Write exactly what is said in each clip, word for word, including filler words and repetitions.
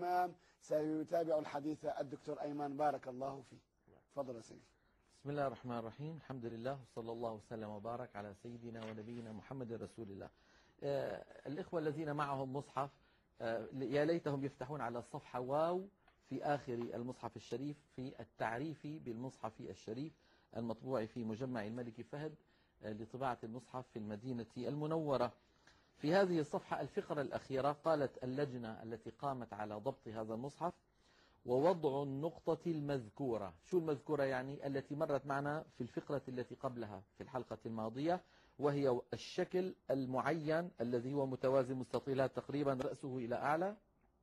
الإمام سيتابع الحديث الدكتور أيمن. بارك الله فيه. تفضل يا سيدي. بسم الله الرحمن الرحيم. الحمد لله وصلى الله وسلم وبارك على سيدنا ونبينا محمد رسول الله. آه الإخوة الذين معهم مصحف آه يا ليتهم يفتحون على الصفحة واو في آخر المصحف الشريف في التعريف بالمصحف الشريف المطبوع في مجمع الملك فهد آه لطباعة المصحف في المدينة المنورة. في هذه الصفحة الفقرة الأخيرة قالت اللجنة التي قامت على ضبط هذا المصحف: ووضع النقطة المذكورة. شو المذكورة يعني؟ التي مرت معنا في الفقرة التي قبلها في الحلقة الماضية، وهي الشكل المعين الذي هو متوازي مستطيلات تقريبا رأسه إلى أعلى.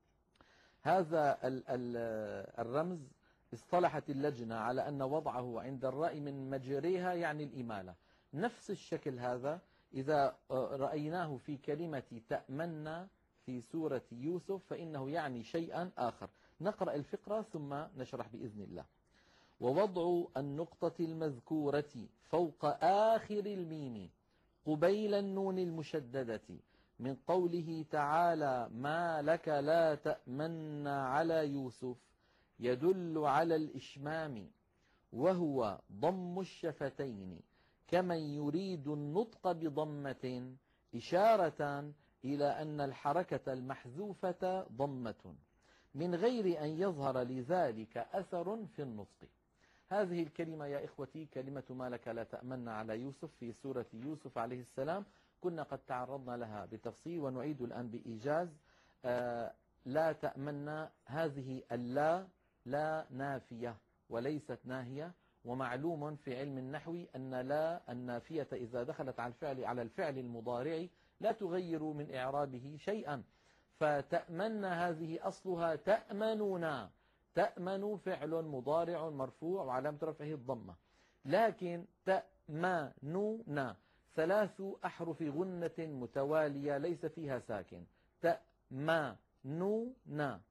هذا الرمز اصطلحت اللجنة على أن وضعه عند الراء من مجريها يعني الإمالة. نفس الشكل هذا إذا رأيناه في كلمة تأمنا في سورة يوسف فإنه يعني شيئا آخر. نقرأ الفقرة ثم نشرح بإذن الله. ووضع النقطة المذكورة فوق آخر الميم قبيل النون المشددة من قوله تعالى: ما لك لا تأمن على يوسف، يدل على الإشمام وهو ضم الشفتين كمن يريد النطق بضمة، إشارة إلى أن الحركة المحذوفة ضمة من غير أن يظهر لذلك أثر في النطق. هذه الكلمة يا إخوتي كلمة ما لك لا تأمن على يوسف في سورة يوسف عليه السلام. كنا قد تعرضنا لها بتفصيل ونعيد الآن بإيجاز. آه لا تأمن، هذه اللا لا نافية وليست ناهية، ومعلوم في علم النحو أن لا النافية إذا دخلت على الفعل على الفعل المضارع لا تغير من إعرابه شيئا. فتأمن هذه أصلها تأمنون، تأمن فعل مضارع مرفوع وعلامة رفعه الضمة، لكن تأمنون ثلاث أحرف غنة متوالية ليس فيها ساكن. تأمنون،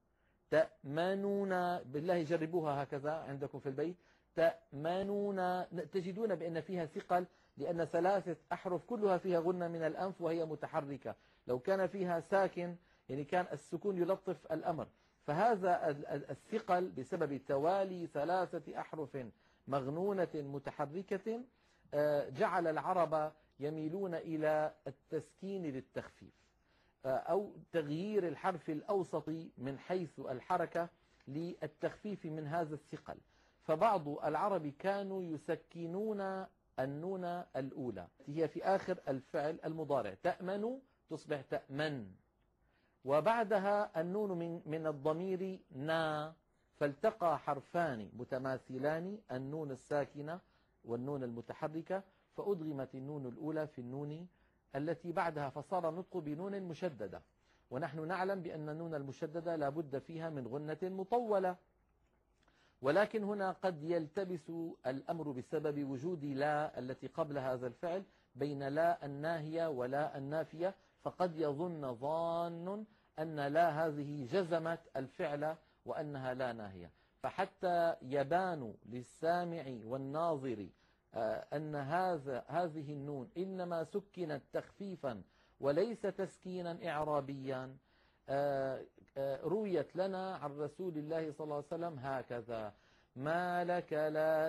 تأمنون، بالله جربوها هكذا عندكم في البيت. تأمنون تجدون بأن فيها ثقل، لأن ثلاثة أحرف كلها فيها غنة من الأنف وهي متحركة. لو كان فيها ساكن يعني كان السكون يلطف الأمر. فهذا الثقل بسبب توالي ثلاثة أحرف مغنونة متحركة جعل العرب يميلون إلى التسكين للتخفيف أو تغيير الحرف الأوسط من حيث الحركة للتخفيف من هذا الثقل. فبعض العرب كانوا يسكنون النون الأولى هي في آخر الفعل المضارع. تأمن تصبح تأمن، وبعدها النون من من الضمير نا، فالتقى حرفان متماثلان النون الساكنة والنون المتحركة، فأدغمت النون الأولى في النون التي بعدها فصار النطق بنون مشددة. ونحن نعلم بأن النون المشددة لا بد فيها من غنة مطولة، ولكن هنا قد يلتبس الأمر بسبب وجود لا التي قبل هذا الفعل بين لا الناهية ولا النافية، فقد يظن ظان أن لا هذه جزمت الفعل وأنها لا ناهية. فحتى يبان للسامع والناظر أن هذا هذه النون إنما سكنت تخفيفا وليس تسكينا إعرابيا، رويت لنا عن رسول الله صلى الله عليه وسلم هكذا: ما لك لا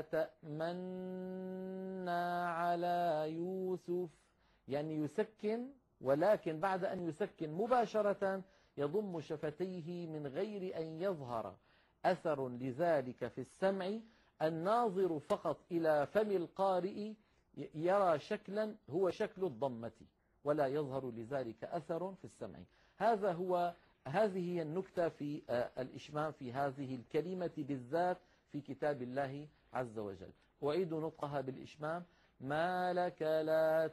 تأمنا على يوسف، يعني يسكن، ولكن بعد أن يسكن مباشرة يضم شفتيه من غير أن يظهر أثر لذلك في السمع. الناظر فقط إلى فم القارئ يرى شكلا هو شكل الضمة ولا يظهر لذلك أثر في السمع. هذا هو هذه هي النكتة في الإشمام في هذه الكلمة بالذات في كتاب الله عز وجل. أعيد نطقها بالإشمام: ما لك لا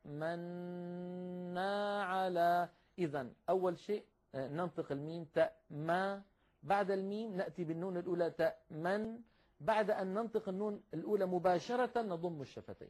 تأمنا على. إذن أول شيء ننطق الميم تأما، بعد الميم نأتي بالنون الأولى تأمن، بعد أن ننطق النون الأولى مباشرة نضم الشفتين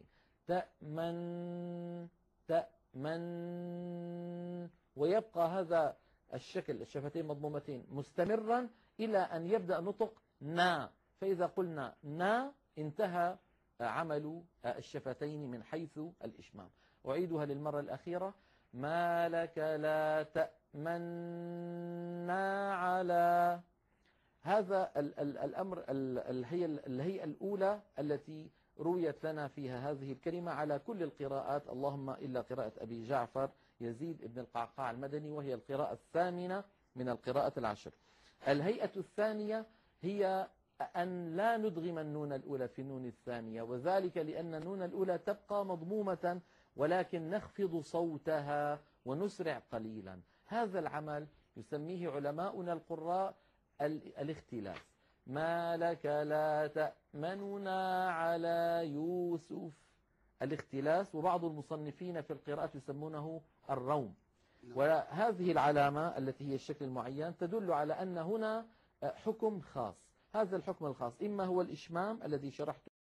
تأمن تأمن، ويبقى هذا الشكل الشفتين مضمومتين مستمرا إلى أن يبدأ نطق نا. فإذا قلنا نا انتهى عمل الشفتين من حيث الإشمام. أعيدها للمرة الأخيرة: ما لك لا منا على. هذا ال ال الأمر ال الهيئة, الهيئة الأولى التي رويت لنا فيها هذه الكلمة على كل القراءات، اللهم إلا قراءة أبي جعفر يزيد بن القعقاع المدني، وهي القراءة الثامنة من القراءة العشر. الهيئة الثانية هي أن لا ندغم النون الأولى في النون الثانية، وذلك لأن النون الأولى تبقى مضمومة ولكن نخفض صوتها ونسرع قليلا. هذا العمل يسميه علماؤنا القراء الاختلاس. ما لك لا تأمننا على يوسف، الاختلاس، وبعض المصنفين في القراءات يسمونه الروم. وهذه العلامة التي هي الشكل المعين تدل على أن هنا حكم خاص. هذا الحكم الخاص إما هو الإشمام الذي شرحت